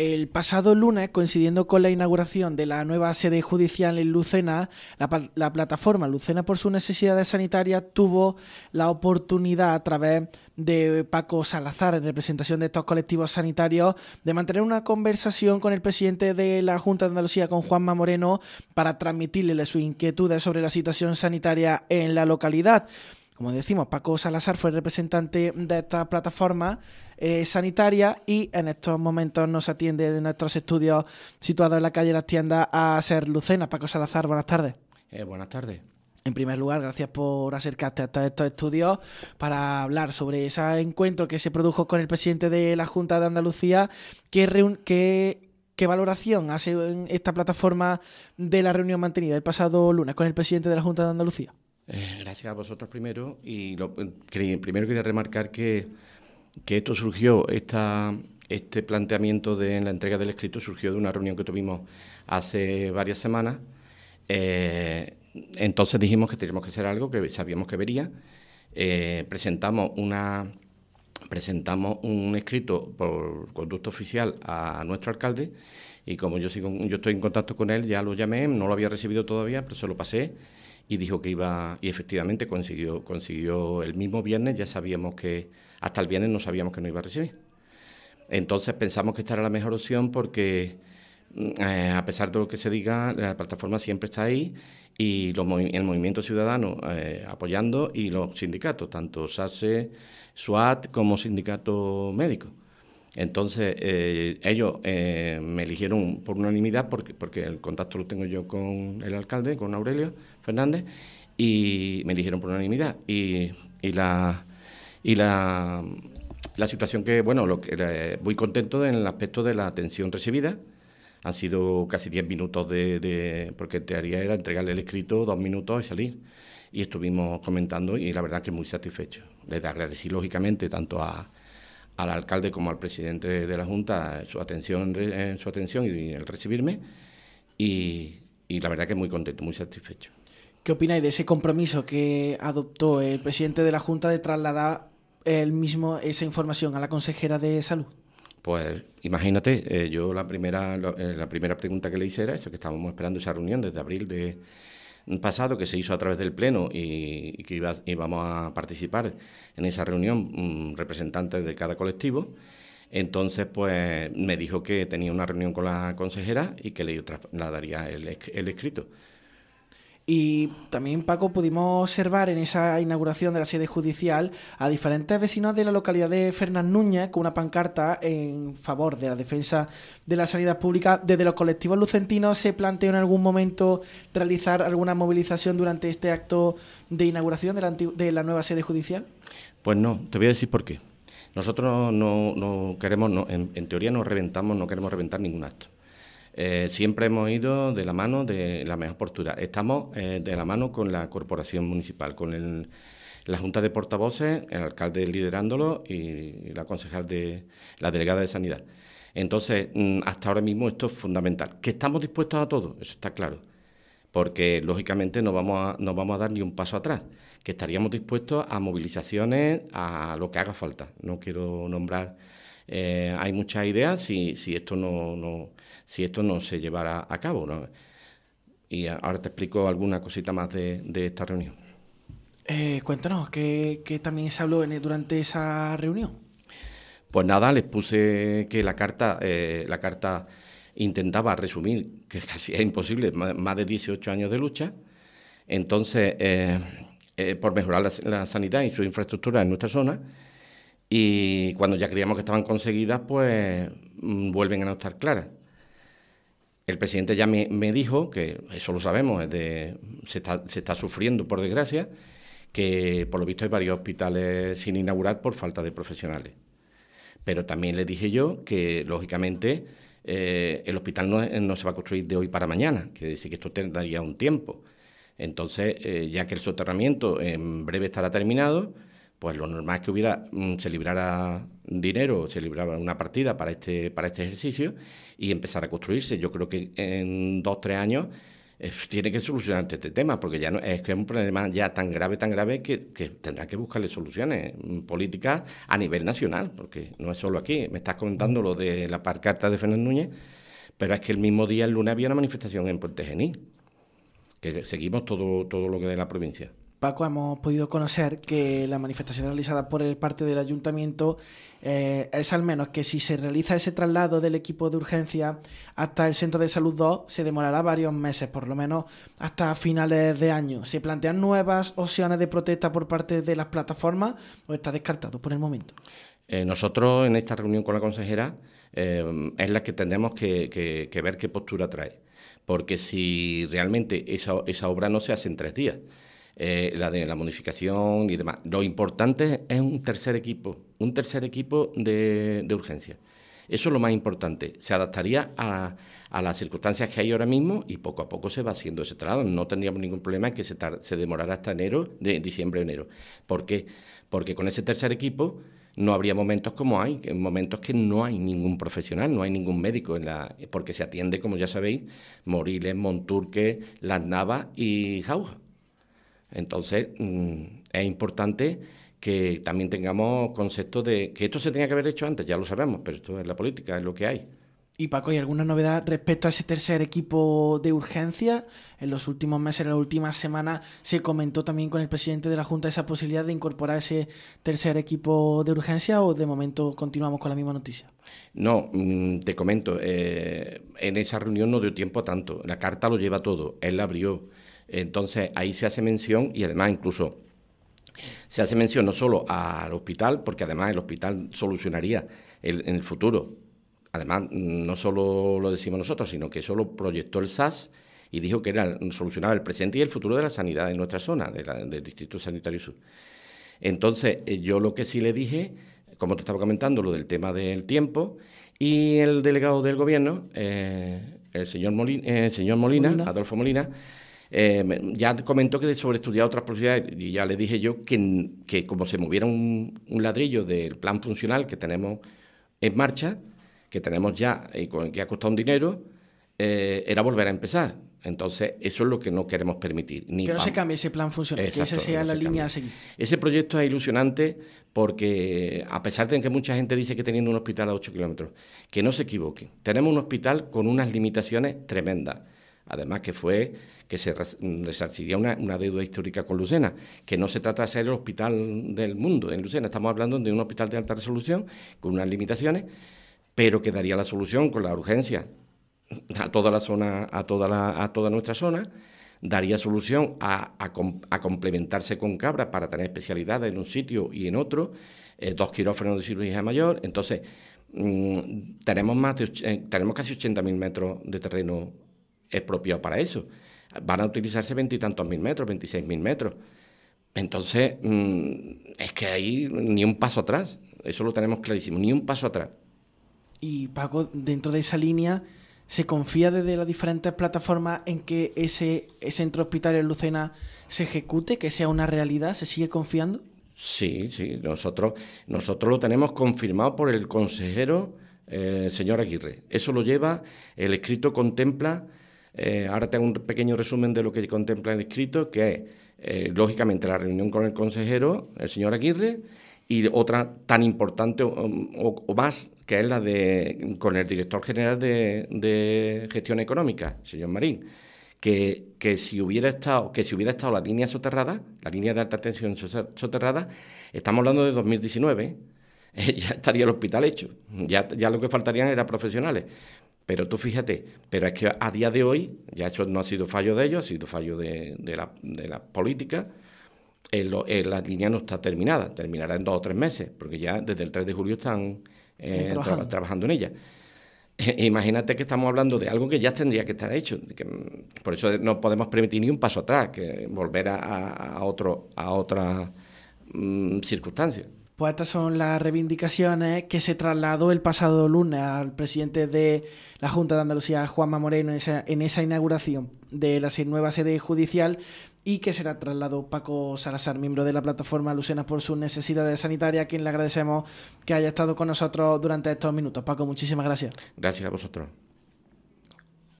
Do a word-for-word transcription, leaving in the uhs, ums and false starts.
El pasado lunes, coincidiendo con la inauguración de la nueva sede judicial en Lucena, la, la plataforma Lucena por sus necesidades sanitarias tuvo la oportunidad, a través de Paco Salazar, en representación de estos colectivos sanitarios, de mantener una conversación con el presidente de la Junta de Andalucía, con Juanma Moreno, para transmitirle sus inquietudes sobre la situación sanitaria en la localidad. Como decimos, Paco Salazar fue el representante de esta plataforma eh, sanitaria y en estos momentos nos atiende de nuestros estudios situados en la calle Las Tiendas a Ser Lucena. Paco Salazar, buenas tardes. Eh, buenas tardes. En primer lugar, gracias por acercarte hasta estos estudios para hablar sobre ese encuentro que se produjo con el presidente de la Junta de Andalucía. ¿Qué, reun- qué, qué valoración hace en esta plataforma de la reunión mantenida el pasado lunes con el presidente de la Junta de Andalucía? Eh, gracias a vosotros primero. Y lo, que, primero quería remarcar que, que esto surgió, esta, este planteamiento de la entrega del escrito surgió de una reunión que tuvimos hace varias semanas. Eh, entonces dijimos que teníamos que hacer algo que sabíamos que vería. Eh, presentamos una presentamos un escrito por conducta oficial a, a nuestro alcalde y como yo sigo, yo estoy en contacto con él, ya lo llamé, no lo había recibido todavía, pero se lo pasé. Y dijo que iba, y efectivamente consiguió, consiguió el mismo viernes, ya sabíamos que, hasta el viernes no sabíamos que no iba a recibir. Entonces pensamos que esta era la mejor opción porque, eh, a pesar de lo que se diga, la plataforma siempre está ahí y los, el movimiento ciudadano eh, apoyando y los sindicatos, tanto SASE, SUAT como sindicato médico. Entonces, eh, ellos eh, me eligieron por unanimidad porque, porque el contacto lo tengo yo con el alcalde, con Aurelio Fernández, y me eligieron por unanimidad. Y, y la y la, la situación que, bueno, lo que, eh, muy contento en el aspecto de la atención recibida. Han sido casi diez minutos de, de porque en teoría era entregarle el escrito, dos minutos y salir. Y estuvimos comentando y la verdad que muy satisfecho. Les agradecí lógicamente tanto a al alcalde como al presidente de la Junta su atención, eh, su atención y el recibirme y, y la verdad que muy contento, muy satisfecho. ¿Qué opináis de ese compromiso que adoptó el presidente de la Junta de trasladar él mismo esa información a la consejera de Salud? Pues imagínate, eh, yo la primera lo, eh, la primera pregunta que le hice era eso, que estábamos esperando esa reunión desde abril de pasado, que se hizo a través del Pleno y, y que iba, íbamos a participar en esa reunión um, representantes de cada colectivo. Entonces, pues me dijo que tenía una reunión con la consejera y que le trasladaría el, el escrito. Y también, Paco, pudimos observar en esa inauguración de la sede judicial a diferentes vecinos de la localidad de Fernán Núñez con una pancarta en favor de la defensa de la sanidad pública. Desde los colectivos lucentinos, ¿se planteó en algún momento realizar alguna movilización durante este acto de inauguración de la, de la nueva sede judicial? Pues no, te voy a decir por qué. Nosotros no, no queremos, no, en, en teoría no reventamos, no queremos reventar ningún acto. Eh, siempre hemos ido de la mano de la mejor postura. Estamos eh, de la mano con la corporación municipal, con el, la Junta de Portavoces, el alcalde liderándolo y la concejal de la delegada de Sanidad. Entonces, hasta ahora mismo esto es fundamental. ¿Que estamos dispuestos a todo? Eso está claro. Porque, lógicamente, no vamos a, no vamos a dar ni un paso atrás. Que estaríamos dispuestos a movilizaciones, a lo que haga falta. No quiero nombrar... Eh, hay muchas ideas si, si esto no, no si esto no se llevara a cabo, ¿no? Y ahora te explico alguna cosita más de, de esta reunión. Eh, cuéntanos, ¿qué, qué también se habló en, durante esa reunión? Pues nada, les puse que la carta, eh, la carta intentaba resumir, que casi es imposible, más de dieciocho años de lucha. Entonces, eh, eh, por mejorar la, la sanidad y su infraestructura en nuestra zona. Y cuando ya creíamos que estaban conseguidas, pues mmm, vuelven a no estar claras. El presidente ya me, me dijo, que eso lo sabemos, es de, se, está, se está sufriendo por desgracia, que por lo visto hay varios hospitales sin inaugurar por falta de profesionales. Pero también le dije yo que, lógicamente, eh, el hospital no, no se va a construir de hoy para mañana, que decir que esto tardaría un tiempo. Entonces, eh, ya que el soterramiento en breve estará terminado, pues lo normal es que hubiera, se librara dinero, se librara una partida para este, para este ejercicio y empezar a construirse. Yo creo que en dos, tres años eh, tiene que solucionar este tema, porque ya no, es que es un problema ya tan grave, tan grave, que, que tendrá que buscarle soluciones políticas a nivel nacional, porque no es solo aquí. Me estás comentando lo de la pancarta de Fernández Núñez, pero es que el mismo día, el lunes, había una manifestación en Puente Genil, que seguimos todo, todo lo que de la provincia. Paco, hemos podido conocer que la manifestación realizada por el parte del ayuntamiento eh, es al menos que si se realiza ese traslado del equipo de urgencia hasta el Centro de Salud dos, se demorará varios meses, por lo menos hasta finales de año. ¿Se plantean nuevas opciones de protesta por parte de las plataformas o está descartado por el momento? Eh, nosotros en esta reunión con la consejera eh, es la que tendremos que, que, que ver qué postura trae, porque si realmente esa, esa obra no se hace en tres días, Eh, la de la modificación y demás. Lo importante es un tercer equipo, un tercer equipo de, de urgencia. Eso es lo más importante. Se adaptaría a, a las circunstancias que hay ahora mismo y poco a poco se va haciendo ese traslado. No tendríamos ningún problema en que se, tar- se demorara hasta enero, de diciembre o enero. ¿Por qué? Porque con ese tercer equipo no habría momentos como hay, en momentos que no hay ningún profesional, no hay ningún médico, en la, porque se atiende, como ya sabéis, Moriles, Monturque, Las Navas y Jauja. Entonces, mmm, es importante que también tengamos conceptos de que esto se tenía que haber hecho antes, ya lo sabemos, pero esto es la política, es lo que hay. Y Paco, ¿hay alguna novedad respecto a ese tercer equipo de urgencia? En los últimos meses, en las últimas semanas, se comentó también con el presidente de la Junta esa posibilidad de incorporar ese tercer equipo de urgencia, ¿o de momento continuamos con la misma noticia? No, mmm, te comento, eh, en esa reunión no dio tiempo a tanto, la carta lo lleva todo, él la abrió. Entonces, ahí se hace mención y además incluso se hace mención no solo al hospital, porque además el hospital solucionaría el, en el futuro. Además, no solo lo decimos nosotros, sino que eso lo proyectó el S A S y dijo que era solucionaba el presente y el futuro de la sanidad en nuestra zona, de la, del Distrito Sanitario Sur. Entonces, yo lo que sí le dije, como te estaba comentando, lo del tema del tiempo, y el delegado del gobierno, eh, el señor Molina, eh, el señor Molina, Molina, Adolfo Molina, Eh, ya comentó que de sobreestudiar otras posibilidades, y ya le dije yo que, que como se moviera un, un ladrillo del plan funcional que tenemos en marcha, que tenemos ya y con el que ha costado un dinero, eh, era volver a empezar. Entonces, eso es lo que no queremos permitir. Ni que no pa- se cambie ese plan funcional, Exacto, que esa sea no la se línea cambie. a seguir. Ese proyecto es ilusionante porque, a pesar de que mucha gente dice que teniendo un hospital a ocho kilómetros, que no se equivoquen. Tenemos un hospital con unas limitaciones tremendas. Además que fue que se resarciría una, una deuda histórica con Lucena, que no se trata de ser el hospital del mundo en Lucena, estamos hablando de un hospital de alta resolución con unas limitaciones, pero que daría la solución con la urgencia a toda la zona, a toda la, a toda nuestra zona, daría solución a, a, a complementarse con Cabra para tener especialidades en un sitio y en otro, eh, dos quirófanos de cirugía mayor. Entonces mmm, tenemos más de, eh, tenemos casi ochenta mil metros de terreno expropiado para eso. Van a utilizarse veintitantos mil metros, veintiséis mil metros. Entonces, mmm, es que ahí ni un paso atrás. Eso lo tenemos clarísimo, ni un paso atrás. Y Paco, dentro de esa línea, ¿se confía desde las diferentes plataformas en que ese, ese centro hospitalario en Lucena se ejecute, que sea una realidad? ¿Se sigue confiando? Sí, sí. Nosotros, nosotros lo tenemos confirmado por el consejero, eh, el señor Aguirre. Eso lo lleva, el escrito contempla... Eh, ahora tengo un pequeño resumen de lo que contempla el escrito, que es, eh, lógicamente, la reunión con el consejero, el señor Aguirre, y otra tan importante o, o, o más, que es la de con el director general de, de Gestión Económica, el señor Marín, que, que, si hubiera estado, que si hubiera estado la línea soterrada, la línea de alta tensión soterrada, estamos hablando de dos mil diecinueve, eh, ya estaría el hospital hecho, ya, ya lo que faltarían eran profesionales. Pero tú fíjate, pero es que a día de hoy, ya eso no ha sido fallo de ellos, ha sido fallo de, de, la, de la política, el, el, la línea no está terminada, terminará en dos o tres meses, porque ya desde el tres de julio están eh, trabajando. Tra trabajando en ella. Eh, imagínate que estamos hablando de algo que ya tendría que estar hecho, que, por eso no podemos permitir ni un paso atrás, que volver a, a, a, otro, a otra mmm, circunstancia. Pues estas son las reivindicaciones que se trasladó el pasado lunes al presidente de la Junta de Andalucía, Juanma Moreno, en esa, en esa inauguración de la nueva sede judicial, y que será trasladado Paco Salazar, miembro de la plataforma Lucena por sus necesidades sanitarias, a quien le agradecemos que haya estado con nosotros durante estos minutos. Paco, muchísimas gracias. Gracias a vosotros.